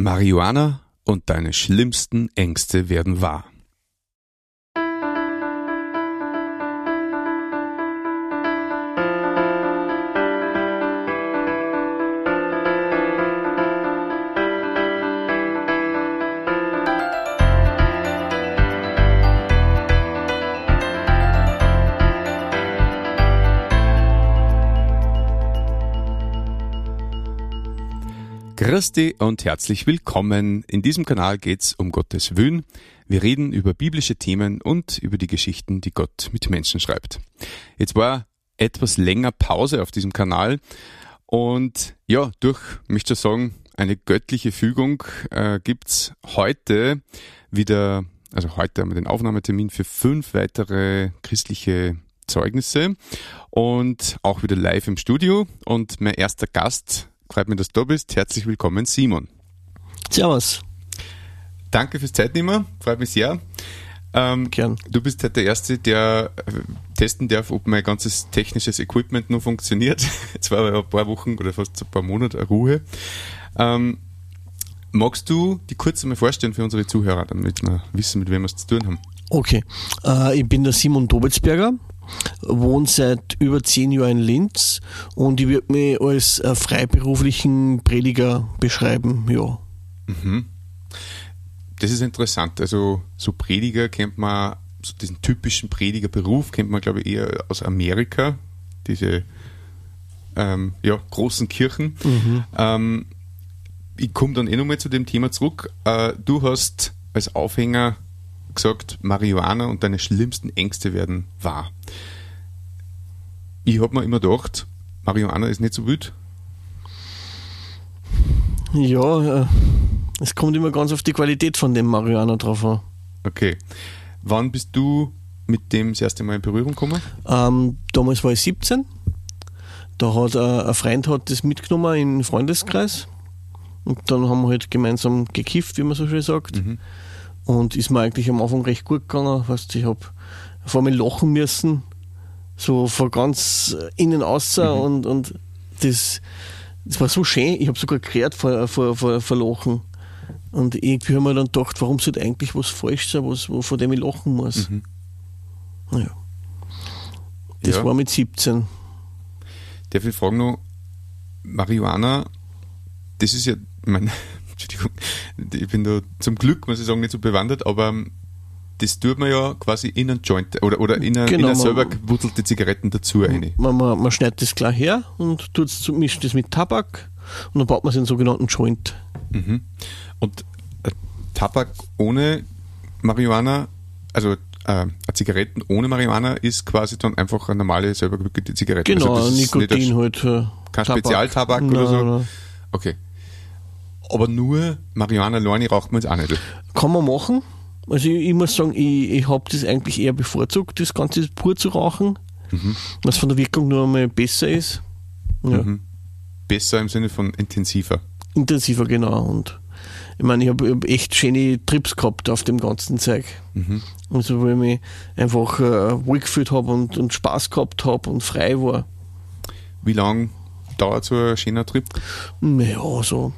Marihuana und deine schlimmsten Ängste werden wahr. Christi und herzlich willkommen. In diesem Kanal geht's um Gottes Willen. Wir reden über biblische Themen und über die Geschichten, die Gott mit Menschen schreibt. Jetzt war etwas länger Pause auf diesem Kanal und ja, möchte ich sagen, eine göttliche Fügung gibt's heute wieder, also heute haben wir den Aufnahmetermin für 5 weitere christliche Zeugnisse und auch wieder live im Studio. Und mein erster Gast, freut mich, dass du da bist. Herzlich willkommen, Simon. Servus. Danke fürs Zeitnehmen, freut mich sehr. Gern. Du bist halt der Erste, der testen darf, ob mein ganzes technisches Equipment noch funktioniert. Jetzt war ja ein paar Wochen oder fast ein paar Monate Ruhe. Magst du die kurz einmal vorstellen für unsere Zuhörer, damit wir wissen, mit wem wir es zu tun haben? Okay. Ich bin der Simon Dobitzberger, wohne seit über 10 Jahren in Linz und ich würde mich als freiberuflichen Prediger beschreiben, ja. Mhm. Das ist interessant. Also so Prediger kennt man, so diesen typischen Predigerberuf kennt man, glaube ich, eher aus Amerika, diese großen Kirchen. Mhm. Ich komme dann nochmal zu dem Thema zurück. Du hast als Aufhänger gesagt, Marihuana und deine schlimmsten Ängste werden wahr. Ich habe mir immer gedacht, Marihuana ist nicht so wild. Ja, es kommt immer ganz auf die Qualität von dem Marihuana drauf an. Okay. Wann bist du mit dem das erste Mal in Berührung gekommen? Damals war ich 17. Da hat ein Freund das mitgenommen in den Freundeskreis. Und dann haben wir halt gemeinsam gekifft, wie man so schön sagt. Mhm. Und ist mir eigentlich am Anfang recht gut gegangen. Ich habe vor mir lachen müssen, so von ganz innen außen und das war so schön. Ich habe sogar gerät vor Lachen. Und irgendwie haben wir dann gedacht, warum sollte eigentlich was falsch sein, von dem ich lachen muss. Mhm. Naja. Das war mit 17. Darf ich fragen noch, Marihuana, das ist ja, Entschuldigung, ich bin da zum Glück, muss ich sagen, nicht so bewandert, aber das tut man ja quasi in einen Joint oder in eine selber gewurzelte Zigaretten dazu rein. Man schneidet das gleich her und mischt das mit Tabak und dann baut man es in einen sogenannten Joint. Mhm. Und Tabak ohne Marihuana, also Zigaretten ohne Marihuana ist quasi dann einfach eine normale selber gewickelte Zigarette. Genau, also das Nikotin ist halt. Kein Tabak. Spezialtabak oder so? Nein. Okay. Aber nur Marihuana alleine raucht man jetzt auch nicht. Kann man machen. Also ich muss sagen, ich habe das eigentlich eher bevorzugt, das Ganze pur zu rauchen, was von der Wirkung nur einmal besser ist. Ja. Mhm. Besser im Sinne von intensiver. Intensiver, genau. Und ich meine, ich hab echt schöne Trips gehabt auf dem ganzen Zeug. Mhm. Also, weil ich mich einfach wohl gefühlt habe und Spaß gehabt habe und frei war. Wie lange dauert so ein schöner Trip? Ja, so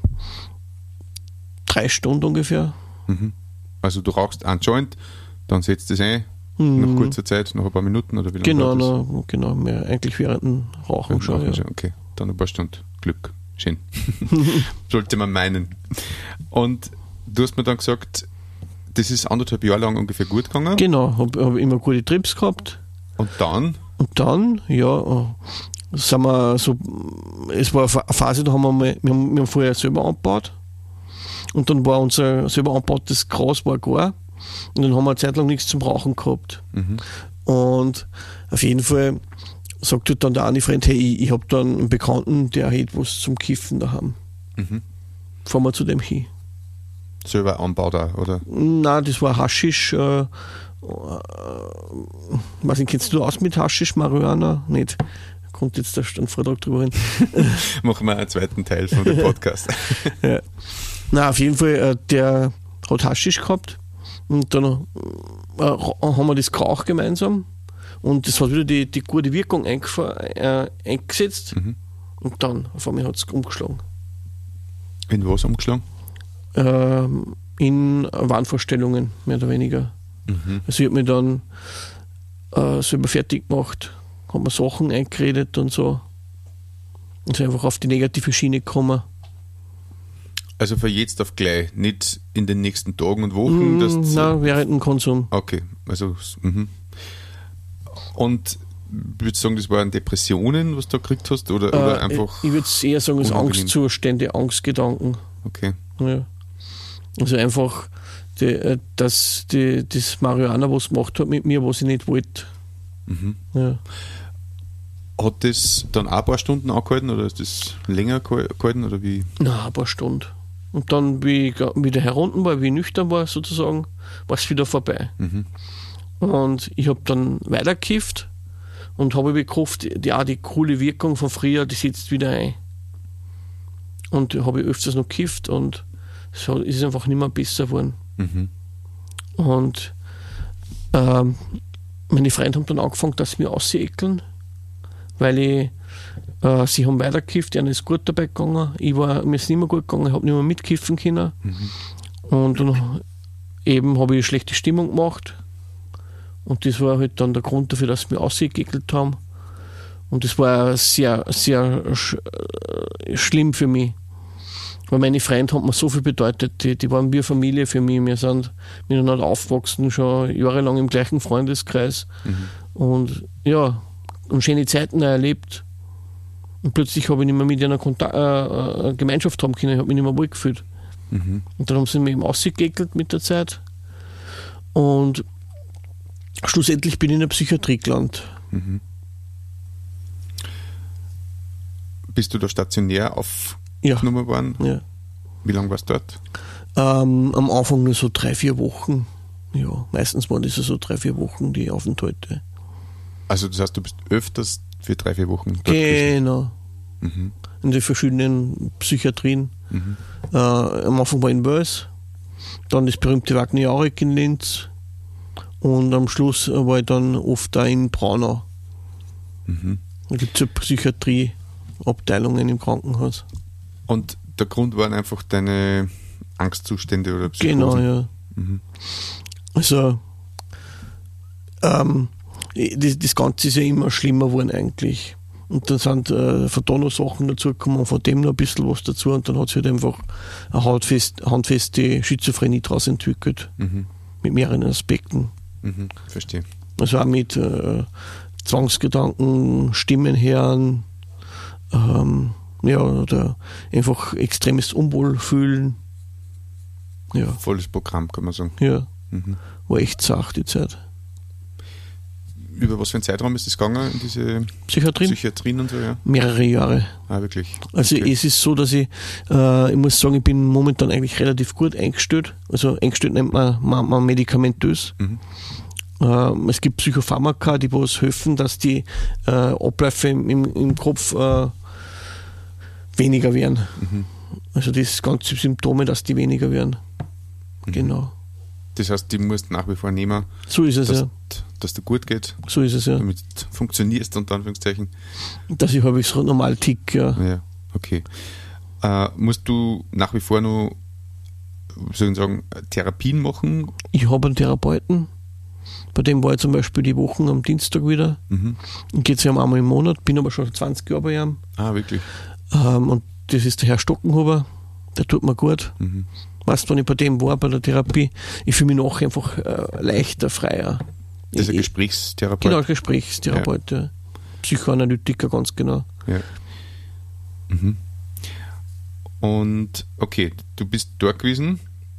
3 Stunden ungefähr. Mhm. Also du rauchst einen Joint, dann setzt es ein, nach kurzer Zeit, nach ein paar Minuten oder wie lange dauert das? Genau, mehr eigentlich während dem Rauchen schon. Ja. Okay, dann ein paar Stunden. Glück. Schön. Sollte man meinen. Und du hast mir dann gesagt, das ist 1,5 Jahre lang ungefähr gut gegangen. Genau, habe immer gute Trips gehabt. Und dann? Ja, sind wir so, es war eine Phase, da haben wir haben vorher selber angebaut. Und dann war unser selber angebautes Gras war gar. Und dann haben wir eine Zeit lang nichts zum Rauchen gehabt. Mhm. Und auf jeden Fall sagt halt dann der eine Freund, hey, ich habe da einen Bekannten, der hat etwas zum Kiffen daheim. Mhm. Fahren wir zu dem hin. Selber anbaut auch, oder? Nein, das war Haschisch. Weiß nicht, kennst du aus mit Haschisch, Marihuana? Nicht. Kommt jetzt da einen Vortrag drüber hin. Machen wir einen zweiten Teil von dem Podcast. Ja. Na, auf jeden Fall, der hat Haschisch gehabt und dann haben wir das geraucht gemeinsam und das hat wieder die gute Wirkung eingesetzt und dann auf einmal hat es umgeschlagen. In was umgeschlagen? in Wahnvorstellungen, mehr oder weniger. Also ich habe mich dann selber fertig gemacht, habe mir Sachen eingeredet und so. Und ist einfach auf die negative Schiene gekommen. Also von jetzt auf gleich, nicht in den nächsten Tagen und Wochen? Nein, während dem Konsum. Okay, also Und würdest du sagen, das waren Depressionen, was du da gekriegt hast? Oder einfach. Ich würde eher sagen, es unangenehm? Angstzustände, Angstgedanken. Okay. Ja. Also einfach, dass das Marihuana was gemacht hat mit mir, was ich nicht wollte. Ja. Hat das dann auch ein paar Stunden angehalten oder ist das länger gehalten? Oder wie? Na, ein paar Stunden. Und dann, wie ich wieder herunten war, wie ich nüchtern war sozusagen, war es wieder vorbei. Und ich habe dann weitergekifft und habe gehofft, die coole Wirkung von früher, die setzt wieder ein. Und habe ich öfters noch gekifft und es ist einfach nicht mehr besser geworden. Und meine Freunde haben dann angefangen, dass sie mich ausekeln, weil sie haben weitergekifft, ihnen ist gut dabei gegangen. Mir ist nicht mehr gut gegangen, ich habe nicht mehr mitkiffen können. Und dann eben habe ich eine schlechte Stimmung gemacht. Und das war halt dann der Grund dafür, dass sie mich ausgeekelt haben. Und das war sehr, sehr schlimm für mich. Weil meine Freunde haben mir so viel bedeutet. Die waren wie eine Familie für mich. Wir sind miteinander aufgewachsen, schon jahrelang im gleichen Freundeskreis. Und ja, und schöne Zeiten erlebt. Und plötzlich habe ich nicht mehr mit einer Gemeinschaft haben können. Ich habe mich nicht mehr wohl gefühlt. Und dann haben sie mich eben ausgeekelt mit der Zeit. Und schlussendlich bin ich in der Psychiatrie gelandet. Bist du da stationär aufgenommen worden? Ja. Wie lange warst du dort? Am Anfang nur so 3-4 Wochen. Ja, meistens waren das so 3-4 Wochen, die Aufenthalte. Also das heißt, du bist öfters für 3-4 Wochen dort gewesen? Genau. In den verschiedenen Psychiatrien. Am Anfang war ich in Wels, dann das berühmte Wagner-Jauregg in Linz und am Schluss war ich dann oft da in Braunau. Da gibt es ja Psychiatrieabteilungen im Krankenhaus. Und der Grund waren einfach deine Angstzustände oder Psychosen? Genau, ja. Also das Ganze ist ja immer schlimmer geworden eigentlich. Und dann sind von da noch Sachen dazugekommen und von dem noch ein bisschen was dazu und dann hat sich halt einfach eine handfeste Schizophrenie daraus entwickelt. Mit mehreren Aspekten. Verstehe. Also auch mit Zwangsgedanken, Stimmen hören, oder einfach extremes Unwohlfühlen. Ja. Volles Programm, kann man sagen. Ja. War echt zart die Zeit. Über was für einen Zeitraum ist das gegangen, in diese Psychiatrien und so? Ja? Mehrere Jahre. Ah, wirklich? Also es ist so, dass ich muss sagen, ich bin momentan eigentlich relativ gut eingestellt. Also eingestellt nennt man medikamentös. Es gibt Psychopharmaka, die was helfen, dass die Abläufe im Kopf weniger werden. Also das ganze Symptome, dass die weniger werden. Genau. Das heißt, die musst nach wie vor nehmen, so ist es, dass dir gut geht. So ist es, ja. Damit du funktionierst, unter Anführungszeichen. Dass ich halbwegs normal tick, ja. Ja, okay. Musst du nach wie vor noch, soll ich sagen, Therapien machen? Ich habe einen Therapeuten. Bei dem war ich zum Beispiel die Wochen am Dienstag wieder. Und geht es ja einmal im Monat, bin aber schon 20 Jahre bei ihm. Ah, wirklich? Und das ist der Herr Stockenhuber, der tut mir gut. Weißt du, wenn ich bei dem war, bei der Therapie, ich fühle mich nachher einfach leichter, freier. Das ist ein Gesprächstherapeut? Genau, Gesprächstherapeut, ja. Psychoanalytiker, ganz genau. Ja. Und okay, du bist dort gewesen,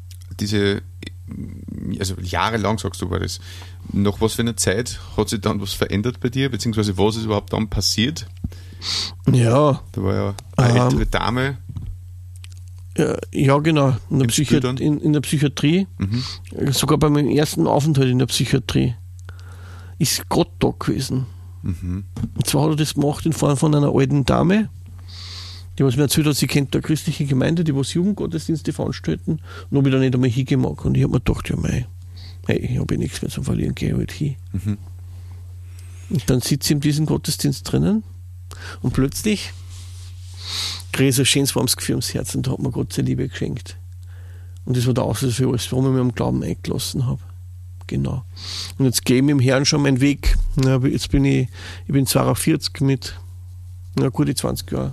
also jahrelang, sagst du, war das. Nach was für einer Zeit hat sich dann was verändert bei dir, beziehungsweise was ist überhaupt dann passiert? Ja. Da war ja eine ältere Dame. Ja, genau. In der Psychiatrie. Sogar bei meinem ersten Aufenthalt in der Psychiatrie ist Gott da gewesen. Und zwar hat er das gemacht in Form von einer alten Dame, die was mir erzählt hat, sie kennt eine christliche Gemeinde, die was Jugendgottesdienste veranstalten, und habe ich da nicht einmal hingemacht. Und ich habe mir gedacht, ja mei, ich habe nichts mehr zum Verlieren, gehe halt hin. Und dann sitze ich in diesem Gottesdienst drinnen und plötzlich kriege ich so ein schönes warmes Gefühl ums Herz und da hat mir Gott seine Liebe geschenkt. Und das war der Auslöser für alles, warum ich mich am Glauben eingelassen habe. Genau. Und jetzt gehe ich mit dem Herrn schon meinen Weg. Ja, jetzt bin ich bin 42 mit gute 20 Jahren.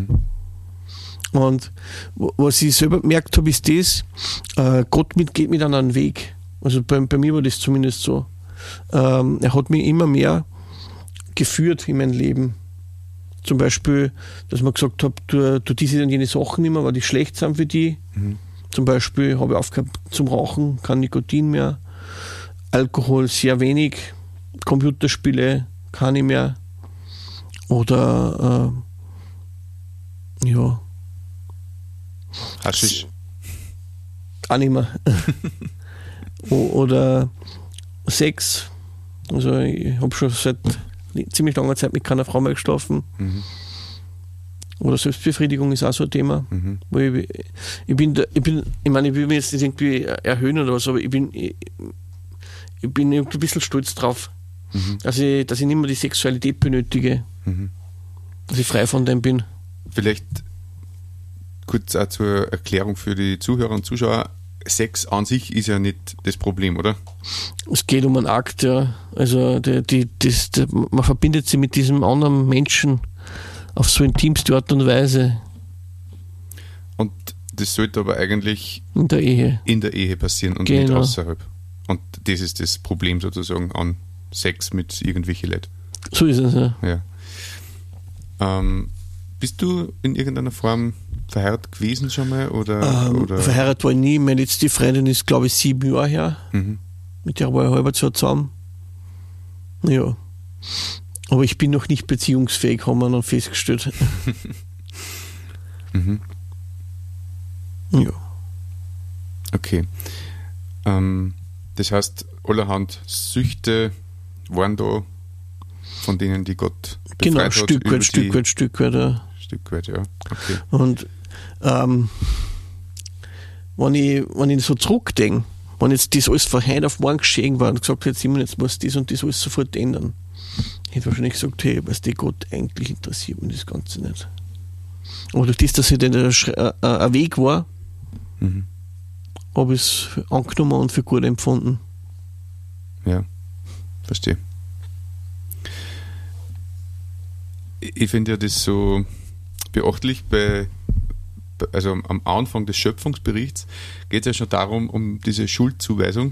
Und was ich selber gemerkt habe, ist das, Gott geht mit einen Weg. Also bei mir war das zumindest so. Er hat mich immer mehr geführt in mein Leben. Zum Beispiel, dass man gesagt hat, du diese und jene Sachen nicht mehr, weil die schlecht sind für die. Zum Beispiel habe ich aufgehört zum Rauchen, kein Nikotin mehr, Alkohol sehr wenig, Computerspiele keine mehr. Oder ja. Haschisch. Auch nicht mehr. Oder Sex. Also ich habe schon seit ziemlich langer Zeit mit keiner Frau mehr geschlafen. Oder Selbstbefriedigung ist auch so ein Thema. Wo ich meine, ich will mich jetzt nicht irgendwie erhöhen oder was, aber ich bin irgendwie ein bisschen stolz drauf, dass ich nicht mehr die Sexualität benötige, dass ich frei von dem bin. Vielleicht kurz auch zur Erklärung für die Zuhörer und Zuschauer. Sex an sich ist ja nicht das Problem, oder? Es geht um einen Akt, ja. Also man verbindet sich mit diesem anderen Menschen auf so intimste Art und Weise. Und das sollte aber eigentlich in der Ehe passieren und nicht außerhalb. Und das ist das Problem sozusagen an Sex mit irgendwelchen Leuten. So ist es, ja. Bist du in irgendeiner Form verheiratet gewesen schon mal? Oder? Verheiratet war ich nie. Meine letzte Freundin ist, glaube ich, 7 Jahre her. Mit der war ich ein halbes Jahr zusammen. Ja. Aber ich bin noch nicht beziehungsfähig, haben wir dann festgestellt. Ja. Okay. Das heißt, allerhand Süchte waren da, von denen die Gott befreit hat. Genau, Stück weit. Ja. Stück weit, ja. Okay. Und wenn ich so zurückdenke, wenn jetzt das alles von heute auf morgen geschehen war und gesagt hätte, Simon, jetzt muss das und das alles sofort ändern, hätte ich wahrscheinlich gesagt, hey, was der Gott eigentlich interessiert mich das Ganze nicht. Aber durch das, dass es ein Weg war, habe ich es angenommen und für gut empfunden. Ja, verstehe. Ich finde ja das so beachtlich, also am Anfang des Schöpfungsberichts geht es ja schon darum, um diese Schuldzuweisung,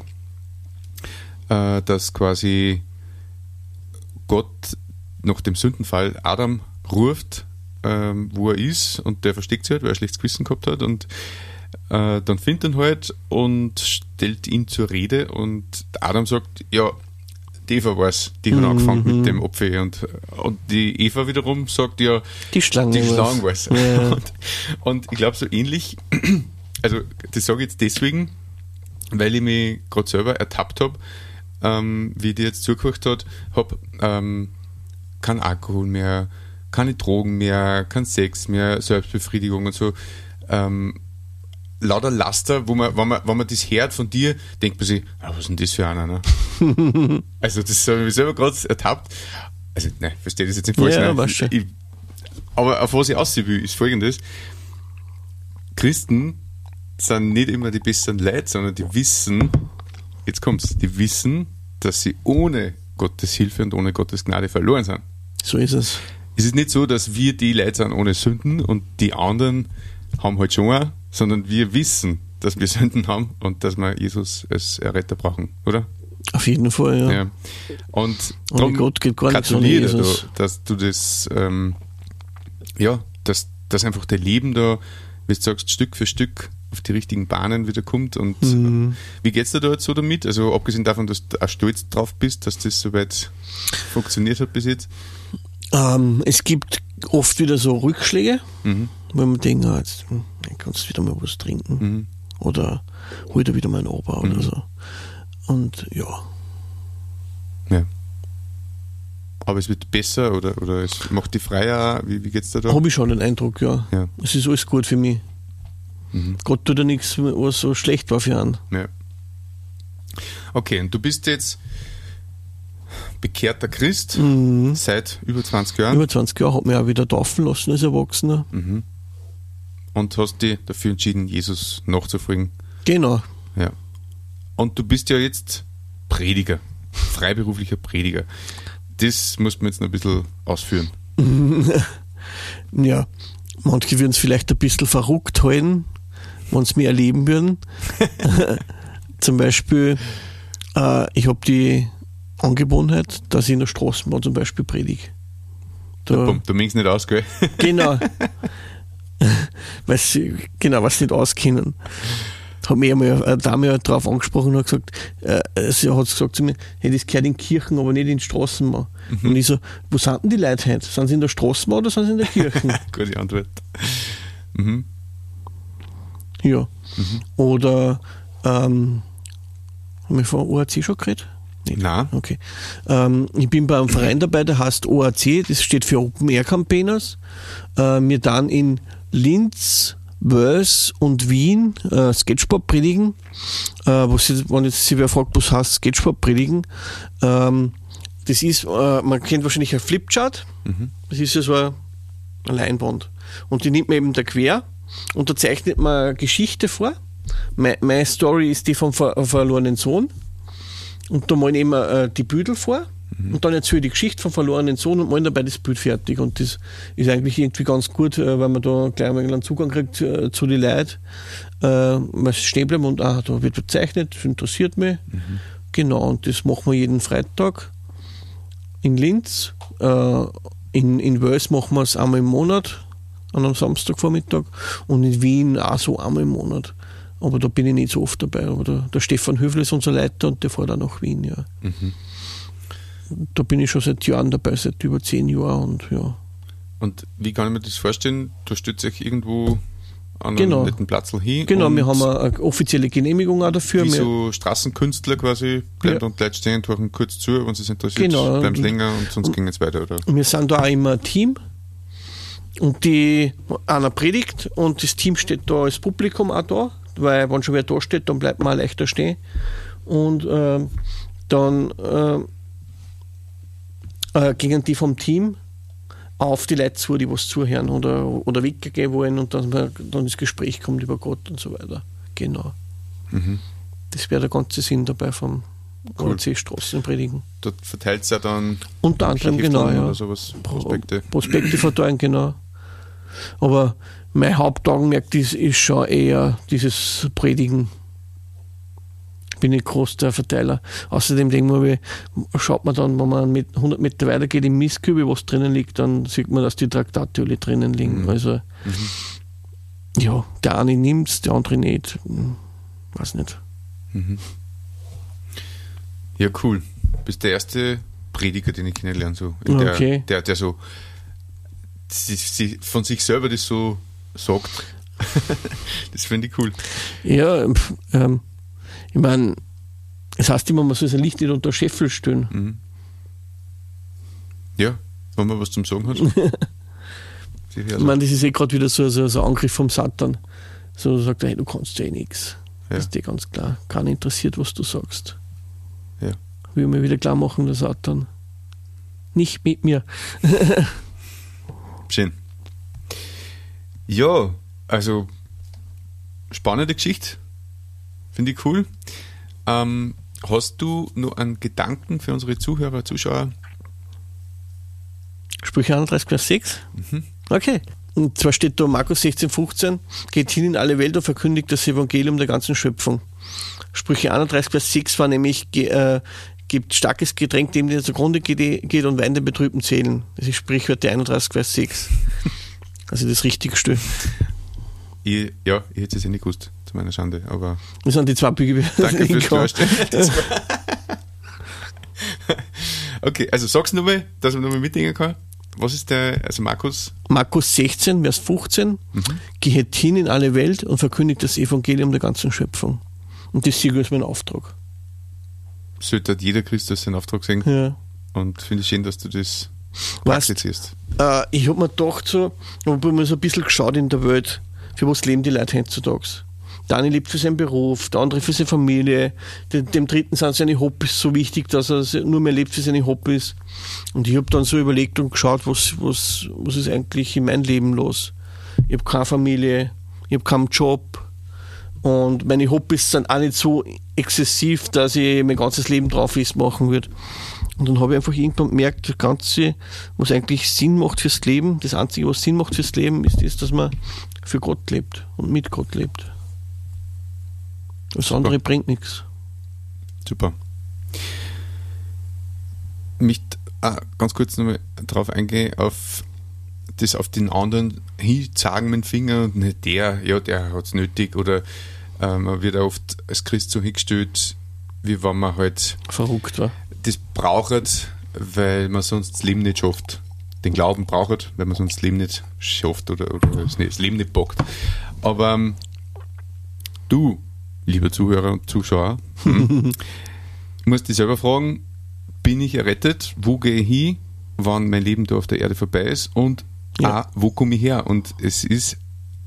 dass quasi Gott nach dem Sündenfall Adam ruft, wo er ist, und der versteckt sich halt, weil er ein schlechtes Gewissen gehabt hat, und dann findet er ihn halt und stellt ihn zur Rede, und Adam sagt, ja, die Eva war es, die hat angefangen mit dem Opfer, und die Eva wiederum sagt, ja, die Schlange war es. Ja. Und ich glaube so ähnlich, also das sage ich jetzt deswegen, weil ich mich gerade selber ertappt habe, wie ich dir jetzt zugehört habe, kein Alkohol mehr, keine Drogen mehr, kein Sex mehr, Selbstbefriedigung und so, lauter Laster, wo man, wenn man das hört von dir, denkt man sich, was ist denn das für einer? Ne? Also das habe ich selber gerade ertappt. Also nein, verstehe das jetzt nicht falsch. Ja, aber auf was ich aussehen will, ist Folgendes. Christen sind nicht immer die besseren Leute, sondern die wissen, jetzt kommt's, die wissen, dass sie ohne Gottes Hilfe und ohne Gottes Gnade verloren sind. So ist es. Es ist nicht so, dass wir die Leute sind ohne Sünden und die anderen haben halt schon auch, sondern wir wissen, dass wir Sünden haben und dass wir Jesus als Erretter brauchen, oder? Auf jeden Fall, ja. Ja. Und ohne Gott geht gar nichts ohne gratuliere Jesus. dir, dass du das, dass einfach dein Leben da, wie du sagst, Stück für Stück auf die richtigen Bahnen wieder kommt. Und wie geht's dir da jetzt so damit? Also abgesehen davon, dass du auch stolz drauf bist, dass das soweit funktioniert hat bis jetzt? Es gibt oft wieder so Rückschläge, wenn man denkt, jetzt kannst du wieder mal was trinken oder hol dir wieder mal einen Ober oder so. Und ja. Aber es wird besser oder es macht dich freier? Wie geht's dir da? Habe ich schon den Eindruck, ja. Es ist alles gut für mich. Gott tut ja nichts, was so schlecht war für einen. Ja. Okay, und du bist jetzt bekehrter Christ seit über 20 Jahren. Über 20 Jahre, habe mich auch wieder taufen lassen als Erwachsener. Und hast dich dafür entschieden, Jesus nachzufolgen? Genau. Ja. Und du bist ja jetzt Prediger, freiberuflicher Prediger. Das muss man jetzt noch ein bisschen ausführen. Ja, manche würden es vielleicht ein bisschen verrückt halten, wenn sie mich erleben würden. Zum Beispiel, ich habe die Angewohnheit, dass ich in der Straßenbahn zum Beispiel predige. Du mengst nicht aus, gell? Genau. Weil sie was nicht auskennen. Hat mich einmal eine Dame halt drauf angesprochen und hat gesagt, sie hat gesagt zu mir, hey, das gehört in Kirchen, aber nicht in Straßenbahn. Und ich so, wo sind denn die Leute heute? Sind sie in der Straßenbahn oder sind sie in der Kirche? Gute Antwort. Mhm. Ja. Oder, haben wir von OAC schon geredet? Nicht. Nein. Okay. Ich bin bei einem Verein dabei, der heißt OAC, das steht für Open Air Campaigners. Wir dann in Linz, Wels und Wien Skatesport predigen. Wenn jetzt sich wer fragt, was heißt Skatesport predigen, das ist, man kennt wahrscheinlich ein Flipchart, das ist ja so eine Leinwand. Und die nimmt man eben da quer und da zeichnet man eine Geschichte vor. Meine Story ist die vom verlorenen Sohn. Und da malen eben die Bilder vor und dann erzähle ich die Geschichte vom verlorenen Sohn und malen dabei das Bild fertig. Und das ist eigentlich irgendwie ganz gut, weil man da gleich mal einen Zugang kriegt zu den Leuten, weil sie stehen bleiben und da wird gezeichnet, das interessiert mich. Genau, und das machen wir jeden Freitag in Linz. In Wels machen wir es einmal im Monat, an einem Samstagvormittag, und in Wien auch so einmal im Monat. Aber da bin ich nicht so oft dabei. Aber der Stefan Höfler ist unser Leiter und der fährt auch nach Wien, ja. Da bin ich schon seit Jahren dabei, seit über 10 Jahren und ja. Und wie kann ich mir das vorstellen? Du stellst dich irgendwo an Genau. einen netten Platz hin. Genau, und wir haben eine offizielle Genehmigung auch dafür. wie Wir, so Straßenkünstler quasi, bleiben Ja. und Leute stehen und hören kurz zu, wenn sie es interessiert, Genau. bleiben sie länger und sonst ging es weiter, oder? wir sind da auch immer ein Team und einer predigt und das Team steht da als Publikum auch da, weil wenn schon wer da steht, dann bleibt man auch leichter stehen. Und dann gingen die vom Team auf die Leute zu, die was zuhören oder weggehen wollen und dann das Gespräch kommt über Gott und so weiter. Genau. Das wäre der ganze Sinn dabei vom Cool. OAC Straßenpredigen. Dort verteilt es ja dann Unter anderem, genau, ja. oder sowas, Prospekte. Prospekte verteilen, genau. Aber mein Hauptaugenmerk ist schon eher dieses Predigen. Bin ich groß der Verteiler. Außerdem denke ich, schaut man dann, wenn man mit 100 Meter weiter geht im Mistkübel, was drinnen liegt, dann sieht man, dass die Traktate alle drinnen liegen. Also, ja, der eine nimmt es, der andere nicht. Weiß nicht. Ja, cool. Du bist der erste Prediger, den ich kennenlerne, so. Okay. Der so von sich selber das so sagt. Das finde ich cool. Ja, ich meine, es heißt immer, man soll sein Licht nicht unter Scheffel stellen. Ja, wenn man was zum Sagen hat. Ich meine, das ist gerade wieder so ein Angriff vom Satan. So sagt er, hey, du kannst ja eh nichts. Ja. Das ist dir ganz klar. Keiner interessiert, was du sagst. Ja. Will mir wieder klar machen, der Satan. Nicht mit mir. Schön. Ja, also spannende Geschichte. Finde ich cool. Hast du noch einen Gedanken für unsere Zuhörer, Zuschauer? Sprüche 31, Vers 6? Okay. Und zwar steht da Markus 16, 15, geht hin in alle Welt und verkündigt das Evangelium der ganzen Schöpfung. Sprüche 31, Vers 6 war nämlich, gibt starkes Getränk dem, der zugrunde geht und Wein den Betrübten zählen. Das ist Sprichwörter 31, Vers 6. Also das Richtigste. Ich hätte es ja nicht gewusst, zu meiner Schande, aber Das sind die zwei Bücher, die danke fürs Klarstellen. Okay, also sag's nochmal, dass man nochmal mitdenken kann. Was ist Markus? Markus 16, Vers 15, geht hin in alle Welt und verkündigt das Evangelium der ganzen Schöpfung. Und das ist mein Auftrag. Sollte halt jeder Christus seinen Auftrag sehen. Ja. Und finde ich schön, dass du das Weißt, praktizierst. ich habe mir gedacht, ich habe mir so ein bisschen geschaut in der Welt, für was leben die Leute heutzutage. Der eine lebt für seinen Beruf, der andere für seine Familie, dem dritten sind seine Hobbys so wichtig, dass er nur mehr lebt für seine Hobbys. Und ich habe dann so überlegt und geschaut, was ist eigentlich in meinem Leben los. Ich habe keine Familie, ich habe keinen Job Und meine Hobbys sind auch nicht so exzessiv, dass ich mein ganzes Leben drauf festmachen würde. Und dann habe ich einfach irgendwann gemerkt, das Ganze, was eigentlich Sinn macht fürs Leben, das Einzige, was Sinn macht fürs Leben, ist das, dass man für Gott lebt und mit Gott lebt. Das andere bringt nichts. Super. Ich möchte ganz kurz nochmal drauf eingehen, auf den anderen hinzeigen mit dem Finger und nicht der hat es nötig, oder man wird oft als Christ so hingestellt, wie wenn man halt verrückt war. Das braucht, weil man sonst das Leben nicht schafft. Den Glauben braucht, weil man sonst das Leben nicht schafft oder das Leben nicht packt. Aber du, lieber Zuhörer und Zuschauer, musst dich selber fragen, bin ich errettet? Wo gehe ich hin, wann mein Leben da auf der Erde vorbei ist? Und wo komme ich her? Und es ist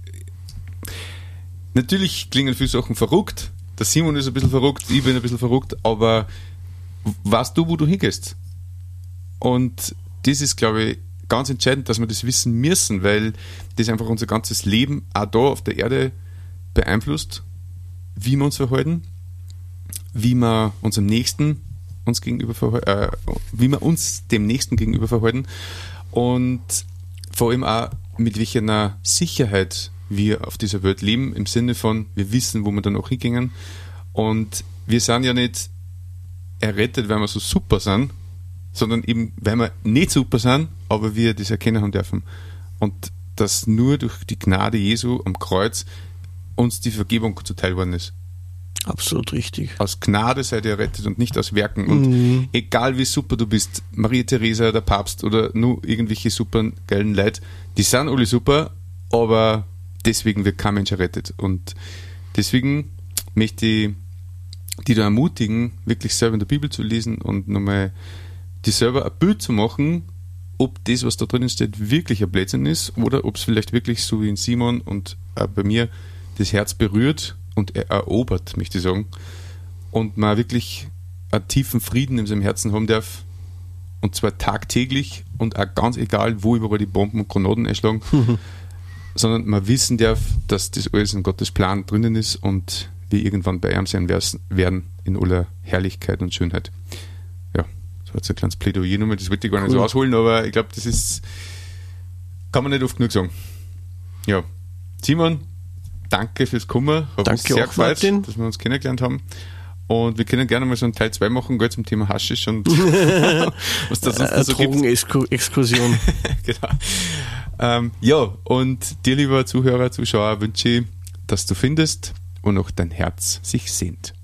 natürlich klingen viele Sachen verrückt. Der Simon ist ein bisschen verrückt, ich bin ein bisschen verrückt, aber weißt du, wo du hingehst? Und das ist, glaube ich, ganz entscheidend, dass wir das wissen müssen, weil das einfach unser ganzes Leben auch da auf der Erde beeinflusst, wie wir uns verhalten, wie wir unserem Nächsten uns gegenüber wie wir uns dem Nächsten gegenüber verhalten und vor allem auch mit welcher Sicherheit wir auf dieser Welt leben, im Sinne von, wir wissen, wo wir dann auch hingehen, und wir sind ja nicht errettet, weil wir so super sind, sondern eben, weil wir nicht super sind, aber wir das erkennen haben dürfen. Und dass nur durch die Gnade Jesu am Kreuz uns die Vergebung zuteil worden ist. Absolut richtig. Aus Gnade seid ihr errettet und nicht aus Werken. Und egal wie super du bist, Maria Theresa, der Papst oder nur irgendwelche super geilen Leute, die sind alle super, aber deswegen wird kein Mensch errettet. Und deswegen möchte ich die da ermutigen, wirklich selber in der Bibel zu lesen und nochmal die selber ein Bild zu machen, ob das, was da drinnen steht, wirklich ein Blödsinn ist oder ob es vielleicht wirklich so wie in Simon und bei mir das Herz berührt und erobert, möchte ich sagen, und man wirklich einen tiefen Frieden in seinem Herzen haben darf, und zwar tagtäglich und auch ganz egal, wo überall die Bomben und Granaten einschlagen, sondern man wissen darf, dass das alles in Gottes Plan drinnen ist und wir irgendwann bei ihm sein werden in aller Herrlichkeit und Schönheit. Ja, so hat es ein kleines Plädoyer nochmal, das wollte ich gar nicht so ausholen, aber ich glaube, kann man nicht oft genug sagen. Ja, Simon, danke fürs Kommen. Hat mich sehr gefreut, Martin, dass wir uns kennengelernt haben. Und wir können gerne mal so einen Teil 2 machen, gell, zum Thema Haschisch und was da sonst so gibt. Drogenexkursion. Genau. Ja, und dir, lieber Zuhörer, Zuschauer, wünsche ich, dass du findest und auch dein Herz sich sehnt.